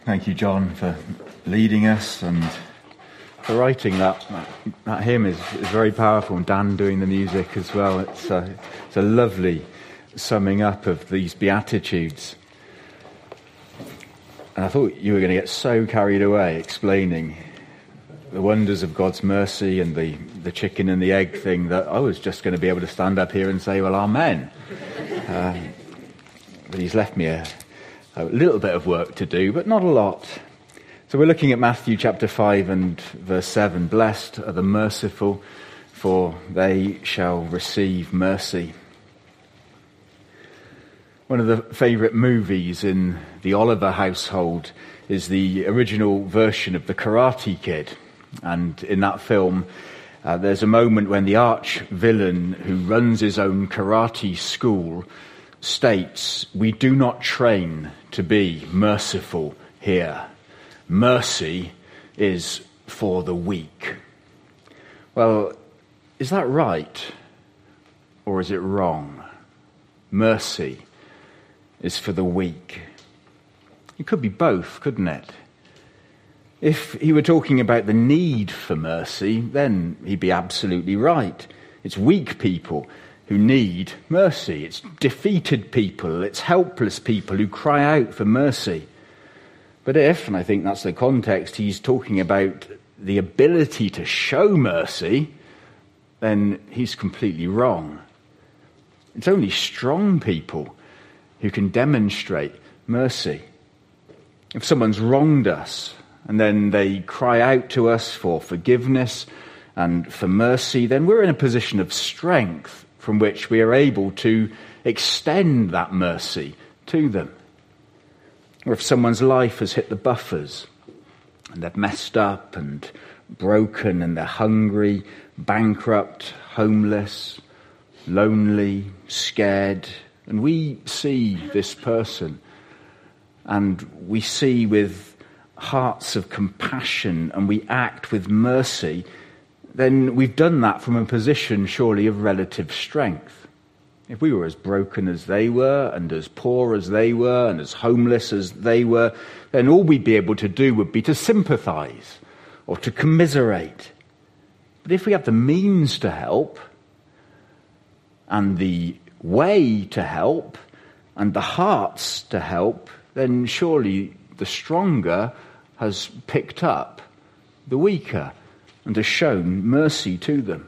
Thank you, John, for leading us and for writing that hymn is very powerful, and Dan doing the music as well. It's a lovely summing up of these Beatitudes. And I thought you were going to get so carried away explaining the wonders of God's mercy and the chicken and the egg thing that I was just going to be able to stand up here and say, well, amen. But he's left me a little bit of work to do, but not a lot. So we're looking at Matthew chapter 5 and verse 7. Blessed are the merciful, for they shall receive mercy. One of the favourite movies in the Oliver household is the original version of The Karate Kid. And in that film, there's a moment when the arch villain who runs his own karate school states, "We do not train to be merciful here. Mercy is for the weak." Well, is that right or is it wrong? Mercy is for the weak. It could be both, couldn't it? If he were talking about the need for mercy, then he'd be absolutely right. It's weak people who need mercy. It's defeated people, it's helpless people who cry out for mercy. But if, and I think that's the context, he's talking about the ability to show mercy, then he's completely wrong. It's only strong people who can demonstrate mercy. If someone's wronged us and then they cry out to us for forgiveness and for mercy, then we're in a position of strength from which we are able to extend that mercy to them. Or if someone's life has hit the buffers and they've messed up and broken and they're hungry, bankrupt, homeless, lonely, scared, and we see this person and we see with hearts of compassion and we act with mercy, then we've done that from a position surely of relative strength. If we were as broken as they were and as poor as they were and as homeless as they were, then all we'd be able to do would be to sympathise or to commiserate. But if we have the means to help and the way to help and the hearts to help, then surely the stronger has picked up the weaker and has shown mercy to them.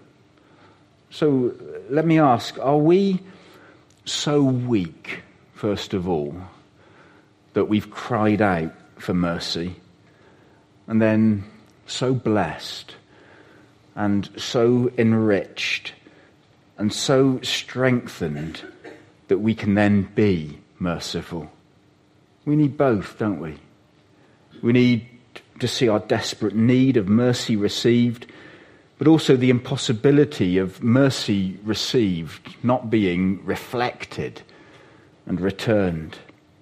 So let me ask, are we so weak, first of all, that we've cried out for mercy, and then so blessed and so enriched and so strengthened that we can then be merciful? We need both, don't we? We need to see our desperate need of mercy received, but also the impossibility of mercy received not being reflected and returned.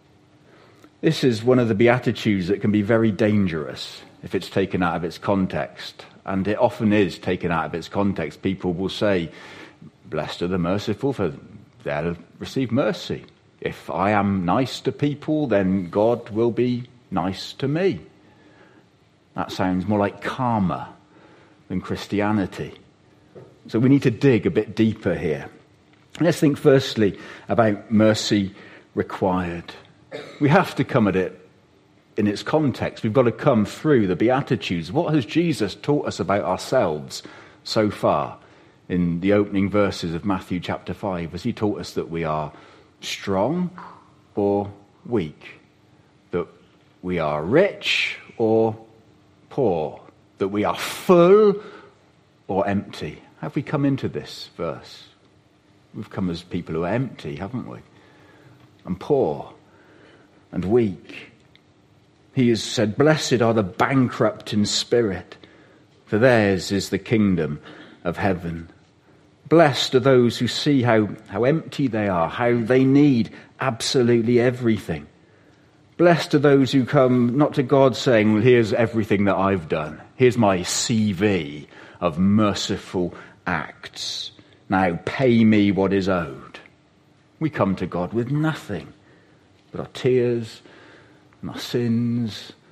This is one of the Beatitudes that can be very dangerous if it's taken out of its context, and it often is taken out of its context. People will say, blessed are the merciful, for they'll receive mercy. If I am nice to people, then God will be nice to me. That sounds more like karma than Christianity. So we need to dig a bit deeper here. Let's think firstly about mercy required. We have to come at it in its context. We've got to come through the Beatitudes. What has Jesus taught us about ourselves so far in the opening verses of Matthew chapter 5? Has he taught us that we are strong or weak? That we are rich or poor? That we are full or empty? Have we come into this verse? We've come as people who are empty, haven't we? And poor and weak. He has said, blessed are the bankrupt in spirit, for theirs is the kingdom of heaven. Blessed are those who see how empty they are, how they need absolutely everything. Blessed are those who come not to God saying, well, here's everything that I've done. Here's my CV of merciful acts. Now pay me what is owed. We come to God with nothing but our tears and our sins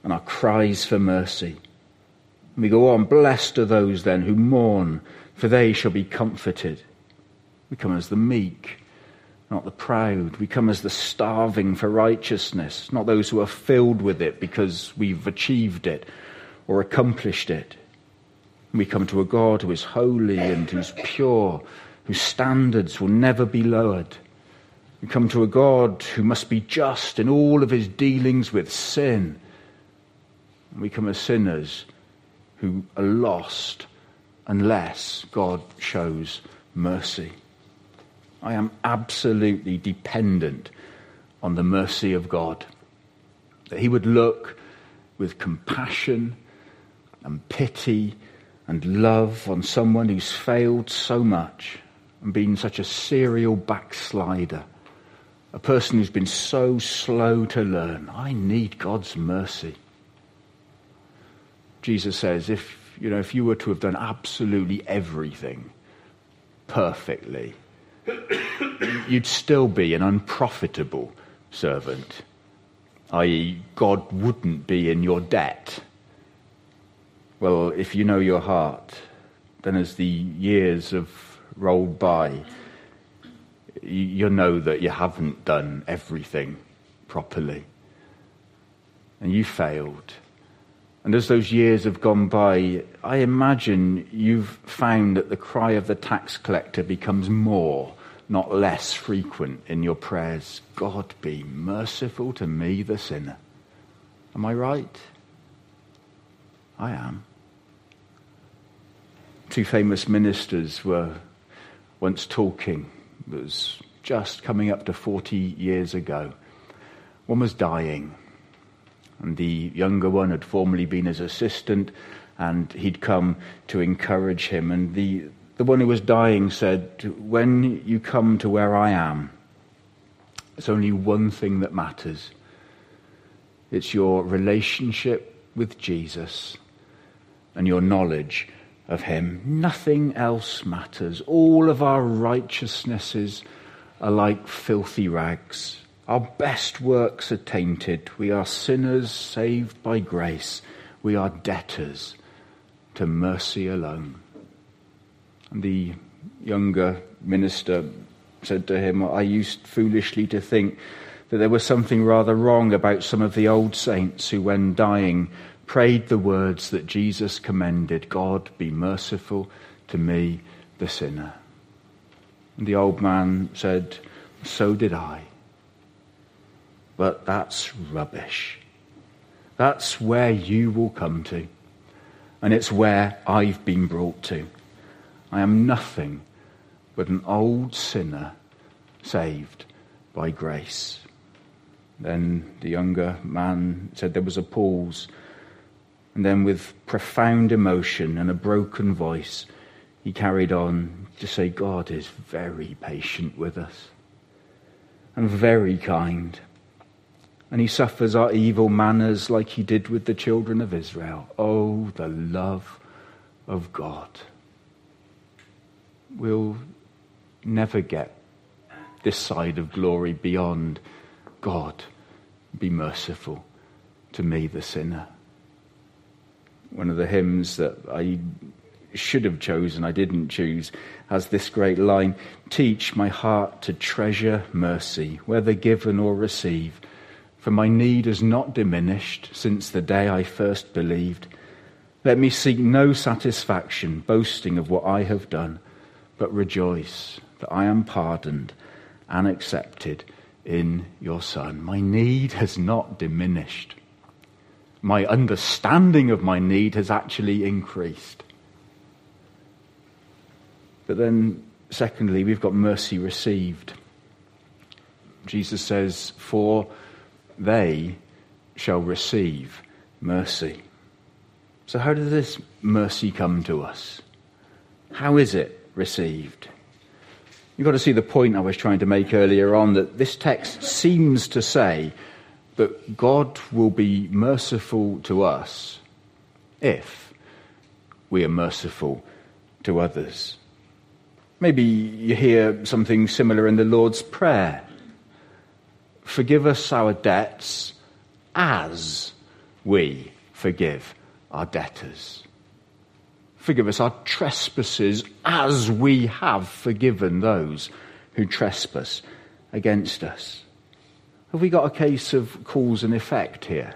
and our cries for mercy. And we go on, blessed are those then who mourn, for they shall be comforted. We come as the meek, not the proud. We come as the starving for righteousness, not those who are filled with it because we've achieved it or accomplished it. We come to a God who is holy and who's pure, whose standards will never be lowered. We come to a God who must be just in all of his dealings with sin. We come as sinners who are lost unless God shows mercy. I am absolutely dependent on the mercy of God, that he would look with compassion and pity and love on someone who's failed so much and been such a serial backslider, a person who's been so slow to learn. I need God's mercy. Jesus says, if you were to have done absolutely everything perfectly, you'd still be an unprofitable servant, i.e., God wouldn't be in your debt. Well, if you know your heart, then as the years have rolled by, you know that you haven't done everything properly. And you failed. And as those years have gone by, I imagine you've found that the cry of the tax collector becomes more, not less frequent in your prayers. God, be merciful to me, the sinner. Am I right? I am. Two famous ministers were once talking. It was just coming up to 40 years ago. One was dying, and the younger one had formerly been his assistant, and he'd come to encourage him. And the one who was dying said, when you come to where I am, there's only one thing that matters. It's your relationship with Jesus and your knowledge of him. Nothing else matters. All of our righteousnesses are like filthy rags. Our best works are tainted. We are sinners saved by grace. We are debtors to mercy alone. And the younger minister said to him, I used foolishly to think that there was something rather wrong about some of the old saints who, when dying, prayed the words that Jesus commended, God, be merciful to me, the sinner. And the old man said, so did I. But that's rubbish. That's where you will come to. And it's where I've been brought to. I am nothing but an old sinner saved by grace. Then the younger man said there was a pause. And then with profound emotion and a broken voice, he carried on to say, God is very patient with us and very kind. And he suffers our evil manners like he did with the children of Israel. Oh, the love of God. We'll never get this side of glory beyond God. Be merciful to me, the sinner. One of the hymns that I should have chosen, I didn't choose, has this great line, teach my heart to treasure mercy, whether given or received. For my need is not diminished since the day I first believed. Let me seek no satisfaction, boasting of what I have done, but rejoice that I am pardoned and accepted in your Son. My need has not diminished. My understanding of my need has actually increased. But then, secondly, we've got mercy received. Jesus says, for they shall receive mercy. So how does this mercy come to us? How is it received? You've got to see the point I was trying to make earlier on, that this text seems to say that God will be merciful to us if we are merciful to others. Maybe you hear something similar in the Lord's Prayer. Forgive us our debts as we forgive our debtors. Forgive us our trespasses as we have forgiven those who trespass against us. Have we got a case of cause and effect here?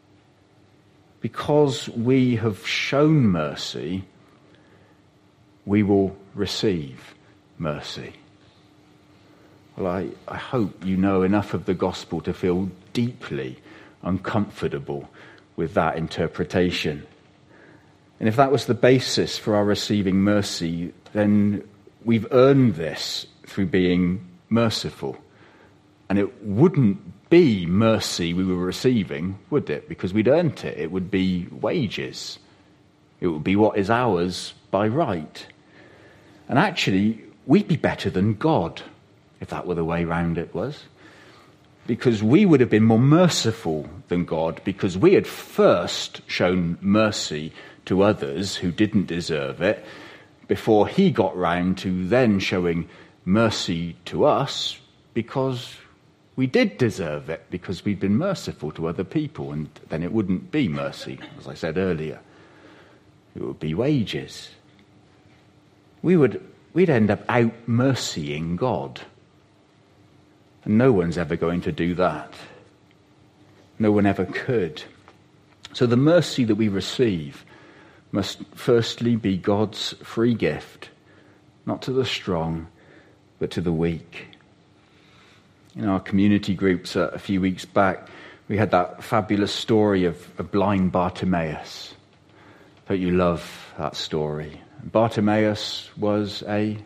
Because we have shown mercy, we will receive mercy. Well, I hope you know enough of the gospel to feel deeply uncomfortable with that interpretation. And if that was the basis for our receiving mercy, then we've earned this through being merciful. And it wouldn't be mercy we were receiving, would it? Because we'd earned it. It would be wages. It would be what is ours by right. And actually, we'd be better than God, if that were the way round it was. Because we would have been more merciful than God, because we had first shown mercy to others who didn't deserve it, before he got round to then showing mercy to us, because we did deserve it, because we'd been merciful to other people, and then it wouldn't be mercy, as I said earlier. It would be wages. We'd end up out-mercying God. And no one's ever going to do that. No one ever could. So the mercy that we receive must firstly be God's free gift, not to the strong, but to the weak. In our community groups a few weeks back, we had that fabulous story of blind Bartimaeus. Don't you love that story? Bartimaeus was a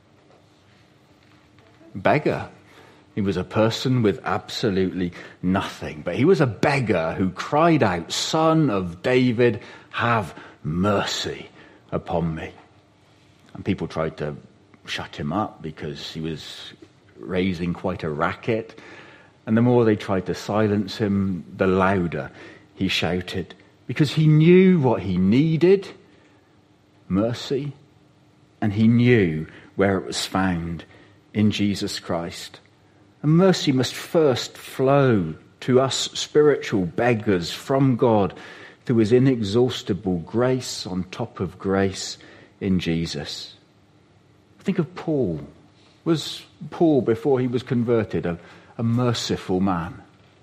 beggar. He was a person with absolutely nothing. But he was a beggar who cried out, "Son of David, have mercy upon me." And people tried to shut him up because he was raising quite a racket. And the more they tried to silence him, the louder he shouted. Because he knew what he needed, mercy, and he knew where it was found in Jesus Christ. And mercy must first flow to us spiritual beggars from God through his inexhaustible grace on top of grace in Jesus. Think of Paul. Was Paul, before he was converted, a merciful man?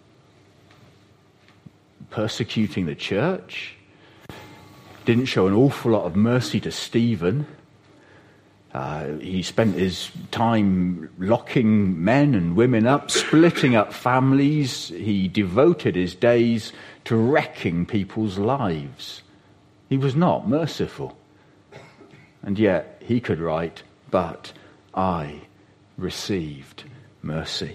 Persecuting the church? Didn't show an awful lot of mercy to Stephen. He spent his time locking men and women up, splitting up families. He devoted his days to wrecking people's lives. He was not merciful. And yet he could write, "But I received mercy."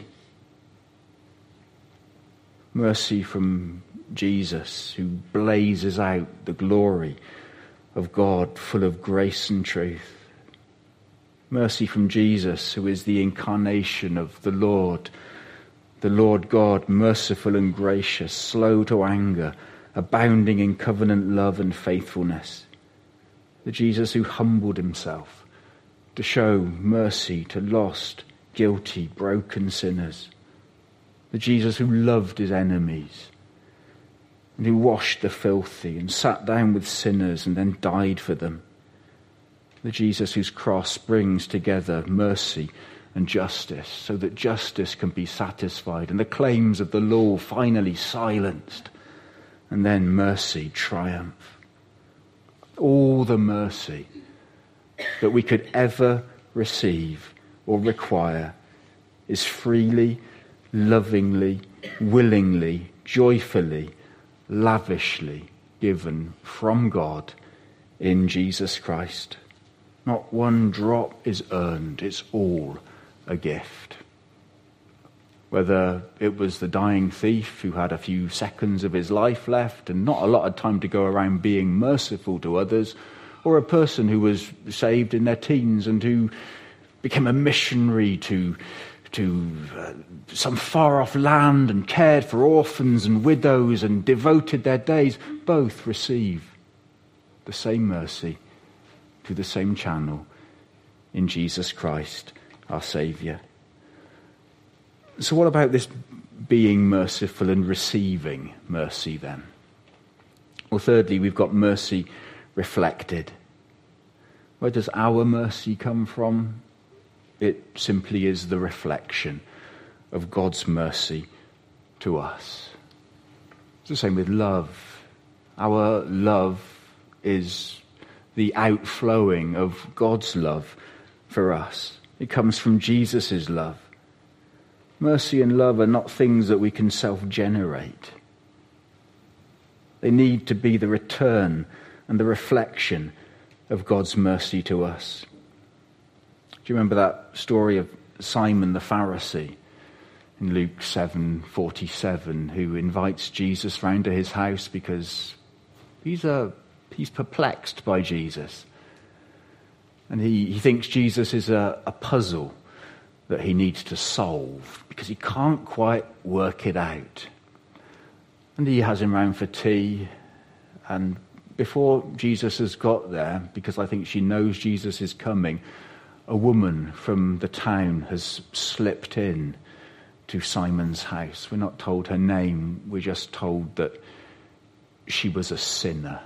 Mercy from Jesus, who blazes out the glory of God, full of grace and truth. Mercy from Jesus, who is the incarnation of the Lord God, merciful and gracious, slow to anger, abounding in covenant love and faithfulness. The Jesus who humbled himself to show mercy to lost, guilty, broken sinners. The Jesus who loved his enemies and who washed the filthy and sat down with sinners and then died for them. The Jesus whose cross brings together mercy and justice so that justice can be satisfied and the claims of the law finally silenced, and then mercy triumph. All the mercy that we could ever receive or require is freely, lovingly, willingly, joyfully, lavishly given from God in Jesus Christ. Not one drop is earned, it's all a gift. Whether it was the dying thief who had a few seconds of his life left and not a lot of time to go around being merciful to others, or a person who was saved in their teens and who became a missionary to some far-off land and cared for orphans and widows and devoted their days, both receive the same mercy through the same channel in Jesus Christ, our Saviour. So what about this being merciful and receiving mercy then? Or thirdly, we've got mercy reflected. Where does our mercy come from? It simply is the reflection of God's mercy to us. It's the same with love. Our love is the outflowing of God's love for us. It comes from Jesus' love. Mercy and love are not things that we can self-generate. They need to be the return and the reflection of God's mercy to us. Do you remember that story of Simon the Pharisee in Luke 7:47, who invites Jesus round to his house because he's perplexed by Jesus. And he thinks Jesus is a puzzle that he needs to solve because he can't quite work it out. And he has him round for tea, and before Jesus has got there, because I think she knows Jesus is coming, a woman from the town has slipped in to Simon's house. We're not told her name, we're just told that she was a sinner.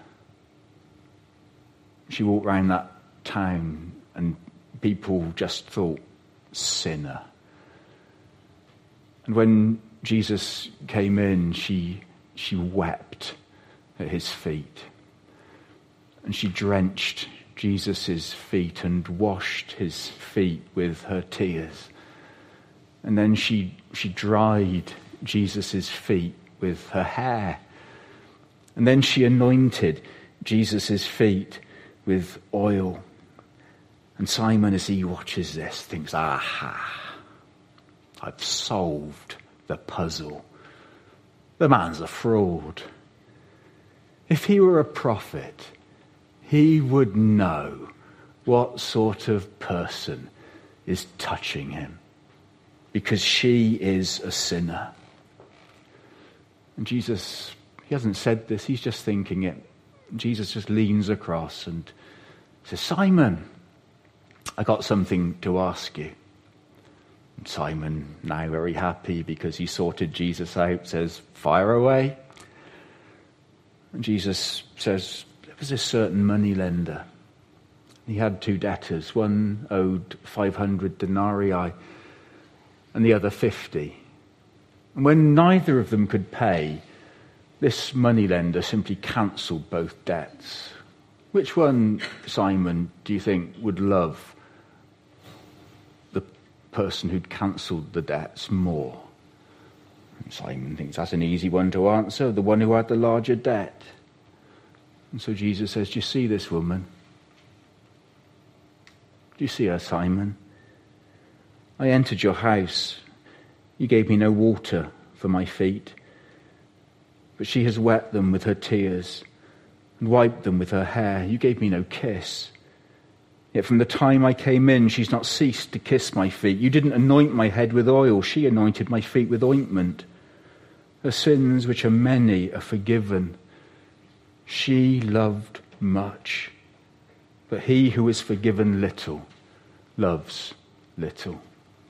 She walked around that town and people just thought, sinner. And when Jesus came in, she wept at his feet. And she drenched Jesus' feet and washed his feet with her tears. And then she dried Jesus' feet with her hair. And then she anointed Jesus' feet with oil. And Simon, as he watches this, thinks, aha, I've solved the puzzle. The man's a fraud. If he were a prophet, he would know what sort of person is touching him, because she is a sinner. And Jesus, he hasn't said this, he's just thinking it. Jesus just leans across and says, Simon, I got something to ask you. And Simon, now very happy because he sorted Jesus out, says, fire away. And Jesus says, there was a certain moneylender. He had 2 debtors. One owed 500 denarii and the other 50. And when neither of them could pay, this moneylender simply cancelled both debts. Which one, Simon, do you think would love the person who'd cancelled the debts more? And Simon thinks that's an easy one to answer, the one who had the larger debt. And so Jesus says, do you see this woman? Do you see her, Simon? I entered your house. You gave me no water for my feet, but she has wet them with her tears and wiped them with her hair. You gave me no kiss. Yet from the time I came in, she's not ceased to kiss my feet. You didn't anoint my head with oil. She anointed my feet with ointment. Her sins, which are many, are forgiven. She loved much, but he who is forgiven little loves little.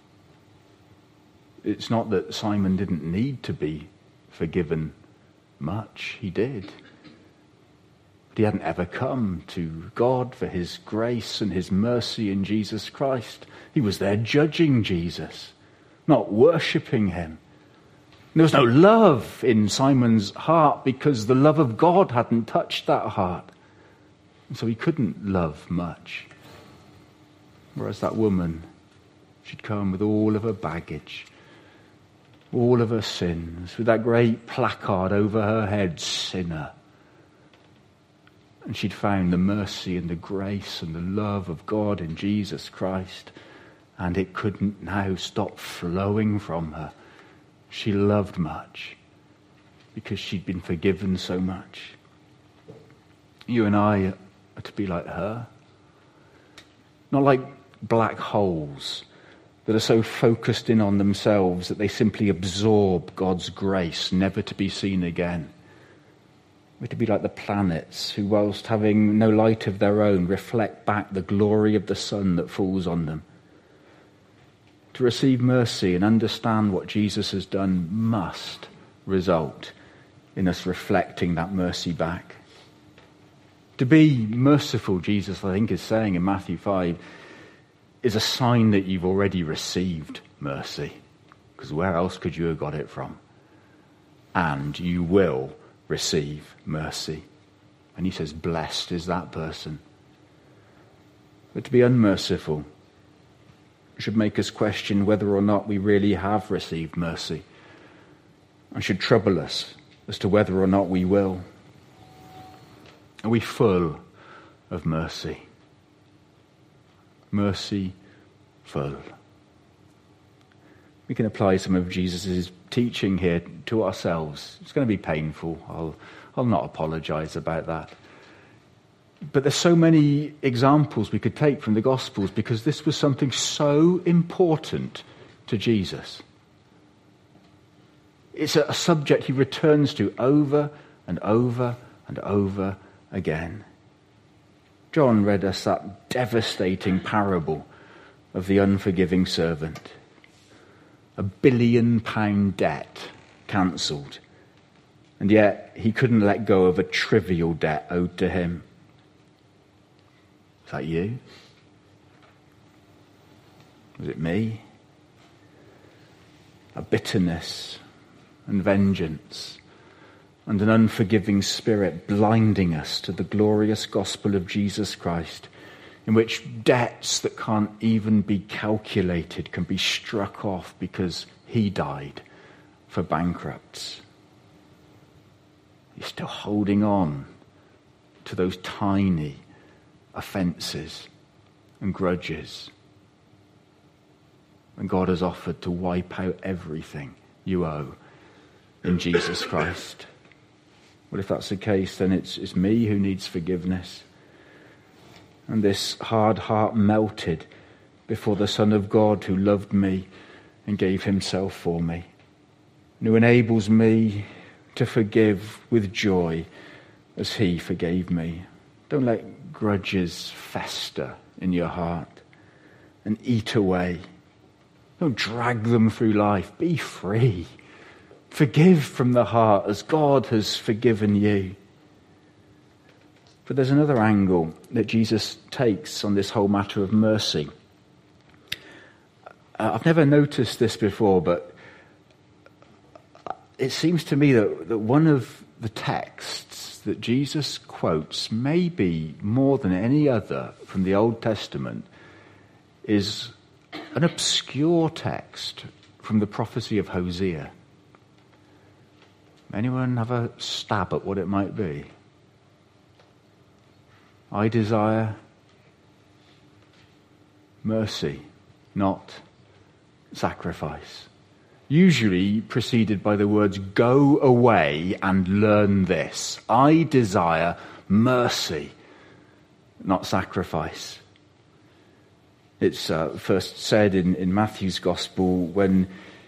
It's not that Simon didn't need to be forgiven much. He did. But he hadn't ever come to God for his grace and his mercy in Jesus Christ. He was there judging Jesus, not worshipping him. There was no love in Simon's heart because the love of God hadn't touched that heart. And so he couldn't love much. Whereas that woman, she'd come with all of her baggage, all of her sins, with that great placard over her head, sinner. And she'd found the mercy and the grace and the love of God in Jesus Christ. And it couldn't now stop flowing from her. She loved much because she'd been forgiven so much. You and I are to be like her. Not like black holes that are so focused in on themselves that they simply absorb God's grace, never to be seen again. We're to be like the planets who, whilst having no light of their own, reflect back the glory of the sun that falls on them. To receive mercy and understand what Jesus has done must result in us reflecting that mercy back. To be merciful, Jesus, I think, is saying in Matthew 5, is a sign that you've already received mercy. Because where else could you have got it from? And you will receive mercy. And he says, blessed is that person. But to be unmerciful should make us question whether or not we really have received mercy, and should trouble us as to whether or not we will. Are we full of mercy? Mercy full. We can apply some of Jesus' teaching here to ourselves. It's going to be painful. I'll not apologize about that. But there's so many examples we could take from the Gospels because this was something so important to Jesus. It's a subject he returns to over and over and over again. John read us that devastating parable of the unforgiving servant. £1 billion debt cancelled, and yet he couldn't let go of a trivial debt owed to him. Is that you? Was it me? A bitterness and vengeance and an unforgiving spirit blinding us to the glorious gospel of Jesus Christ, in which debts that can't even be calculated can be struck off because he died for bankrupts. You're still holding on to those tiny offences and grudges. And God has offered to wipe out everything you owe in Jesus Christ. Well, if that's the case, then it's me who needs forgiveness. And this hard heart melted before the Son of God who loved me and gave himself for me, and who enables me to forgive with joy as he forgave me. Don't let grudges fester in your heart and eat away. Don't drag them through life. Be free. Forgive from the heart as God has forgiven you. But there's another angle that Jesus takes on this whole matter of mercy. I've never noticed this before, but it seems to me that one of the texts that Jesus quotes, maybe more than any other from the Old Testament, is an obscure text from the prophecy of Hosea. Anyone have a stab at what it might be? I desire mercy, not sacrifice. Usually preceded by the words, go away and learn this. I desire mercy, not sacrifice. It's first said in Matthew's Gospel when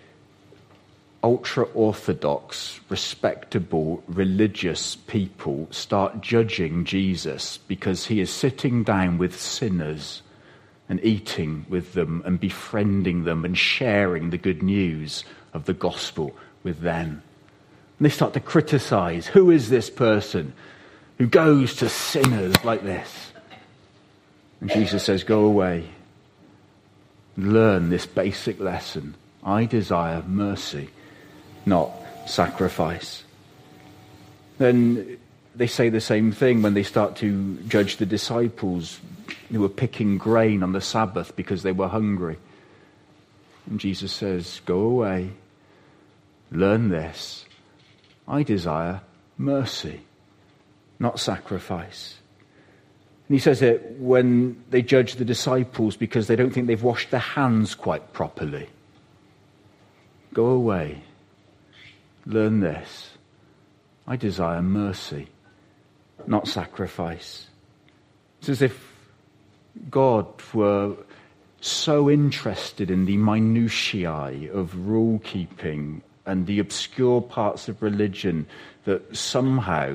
ultra-orthodox, respectable, religious people start judging Jesus because he is sitting down with sinners and eating with them and befriending them and sharing the good news of the gospel with them. And they start to criticize, who is this person who goes to sinners like this? And Jesus says, go away. Learn this basic lesson. I desire mercy, not sacrifice. Then they say the same thing when they start to judge the disciples who were picking grain on the Sabbath because they were hungry. And Jesus says, go away, learn this. I desire mercy, not sacrifice. And he says it when they judge the disciples because they don't think they've washed their hands quite properly. Go away. Learn this. I desire mercy, not sacrifice. It's as if God were so interested in the minutiae of rule-keeping and the obscure parts of religion that somehow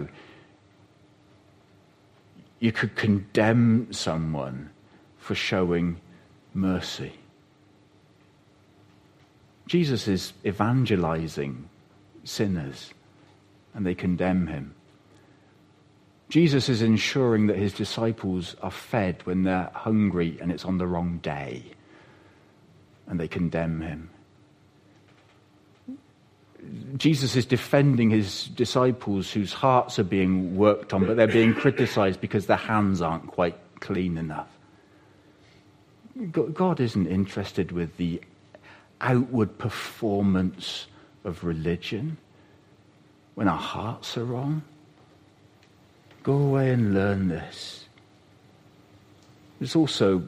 you could condemn someone for showing mercy. Jesus is evangelizing sinners, and they condemn him. Jesus is ensuring that his disciples are fed when they're hungry and it's on the wrong day, and they condemn him. Jesus is defending his disciples whose hearts are being worked on, but they're being criticized because their hands aren't quite clean enough. God isn't interested with the outward performance of religion when our hearts are wrong. Go away and learn this. It's also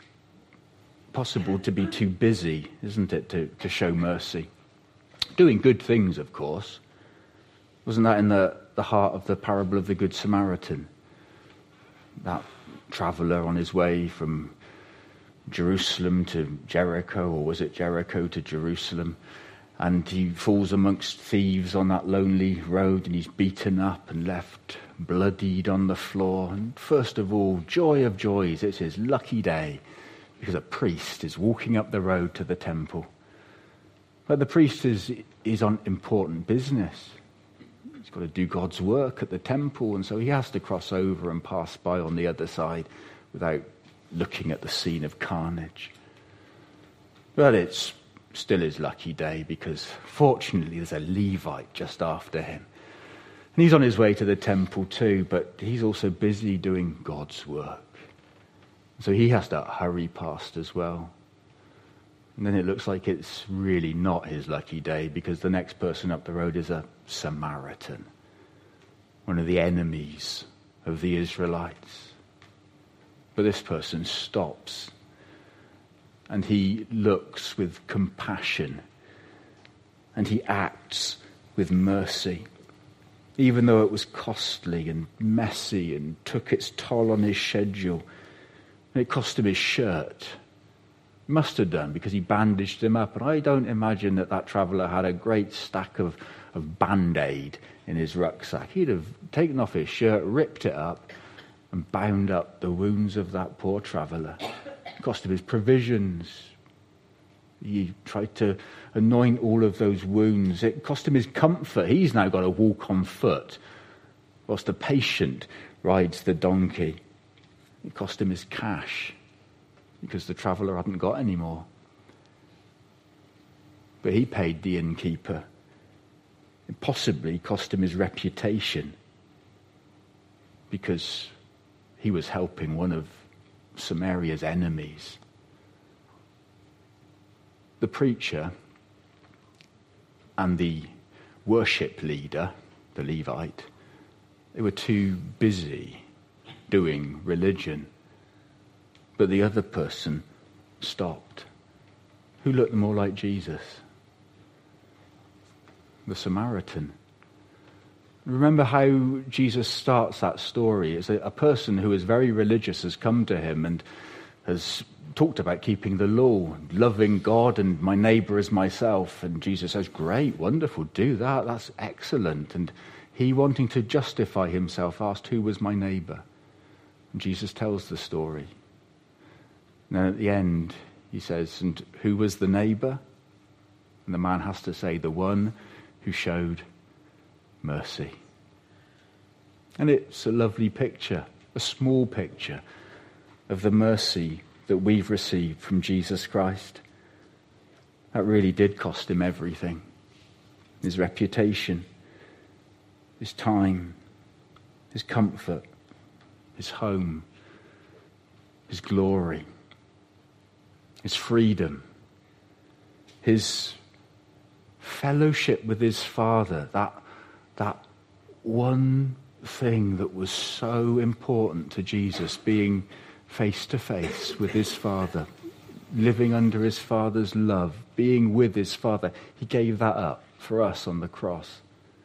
possible to be too busy, isn't it, to show mercy. Doing good things, of course. Wasn't that in the heart of the parable of the Good Samaritan? That traveller on his way from Jerusalem to Jericho, or was it Jericho to Jerusalem? And he falls amongst thieves on that lonely road, and he's beaten up and left bloodied on the floor. And first of all, joy of joys, it's his lucky day, because a priest is walking up the road to the temple. But the priest is on important business. He's got to do God's work at the temple, and so he has to cross over and pass by on the other side without looking at the scene of carnage. But it's still his lucky day, because fortunately there's a Levite just after him. And he's on his way to the temple too, but he's also busy doing God's work. So he has to hurry past as well. And then it looks like it's really not his lucky day, because the next person up the road is a Samaritan, one of the enemies of the Israelites. But this person stops, and he looks with compassion, and he acts with mercy, even though it was costly and messy and took its toll on his schedule. And it cost him his shirt. It must have done, because he bandaged him up. And I don't imagine that traveller had a great stack of Band-Aid in his rucksack. He'd have taken off his shirt, ripped it up, and bound up the wounds of that poor traveller. It cost him his provisions. He tried to anoint all of those wounds. It cost him his comfort. He's now got to walk on foot, whilst the patient rides the donkey. It cost him his cash, because the traveller hadn't got any more. But he paid the innkeeper. It possibly cost him his reputation, because he was helping one of Samaria's enemies. The preacher and the worship leader, the Levite, they were too busy doing religion. But the other person stopped. Who looked more like Jesus? The Samaritan. Remember how Jesus starts that story. It's a person who is very religious has come to him and has talked about keeping the law, loving God and my neighbour as myself. And Jesus says, great, wonderful, do that. That's excellent. And he, wanting to justify himself, asked, who was my neighbour? And Jesus tells the story. And then at the end, he says, and who was the neighbour? And the man has to say, the one who showed mercy. And it's a lovely picture, a small picture of the mercy that we've received from Jesus Christ. That really did cost him everything. His reputation, his time, his comfort, his home, his glory, his freedom, his fellowship with his Father, that one thing that was so important to Jesus, being face to face with his Father, living under his Father's love, being with his Father. He gave that up for us on the cross.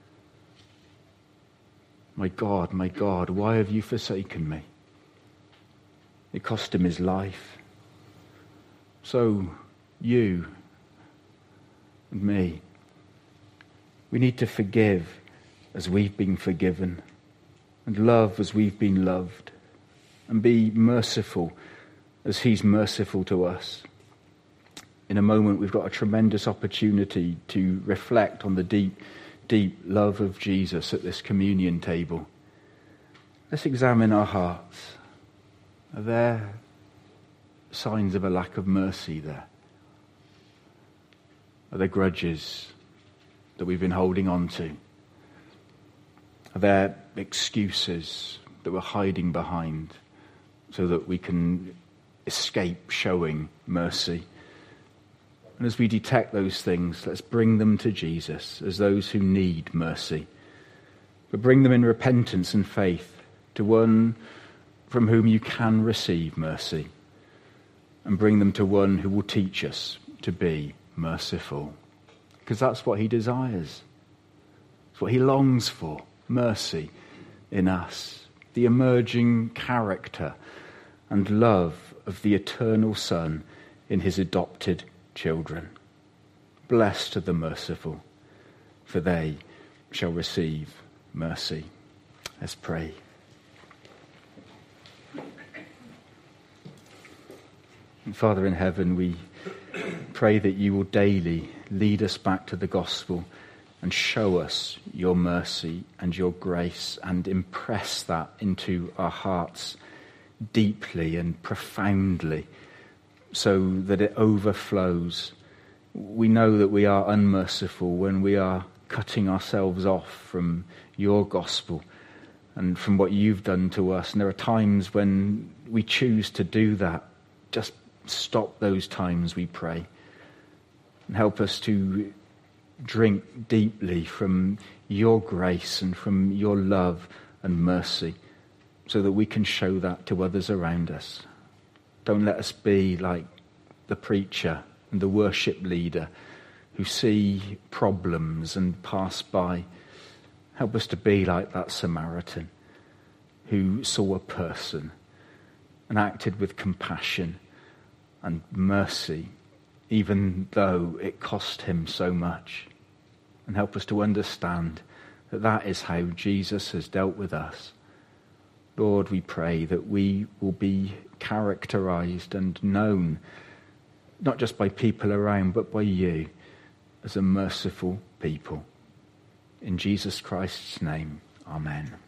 My God, why have you forsaken me? It cost him his life. So you and me, we need to forgive as we've been forgiven, and love as we've been loved, and be merciful as he's merciful to us. In a moment, we've got a tremendous opportunity to reflect on the deep, deep love of Jesus at this communion table. Let's examine our hearts. Are there signs of a lack of mercy there? Are there grudges that we've been holding on to? Are there excuses that we're hiding behind so that we can escape showing mercy? And as we detect those things, let's bring them to Jesus as those who need mercy. But bring them in repentance and faith to one from whom you can receive mercy. And bring them to one who will teach us to be merciful. Because that's what he desires. It's what he longs for, mercy in us. The emerging character and love of the eternal Son in his adopted children. Blessed are the merciful, for they shall receive mercy. Let's pray. And Father in heaven, we pray that you will daily lead us back to the gospel and show us your mercy and your grace and impress that into our hearts deeply and profoundly so that it overflows. We know that we are unmerciful when we are cutting ourselves off from your gospel and from what you've done to us. And there are times when we choose to do that. Just stop those times, we pray. And help us to drink deeply from your grace and from your love and mercy so that we can show that to others around us. Don't let us be like the preacher and the worship leader who see problems and pass by. Help us to be like that Samaritan who saw a person and acted with compassion and mercy, even though it cost him so much. And help us to understand that that is how Jesus has dealt with us. Lord, we pray that we will be characterized and known, not just by people around, but by you, as a merciful people. In Jesus Christ's name, amen.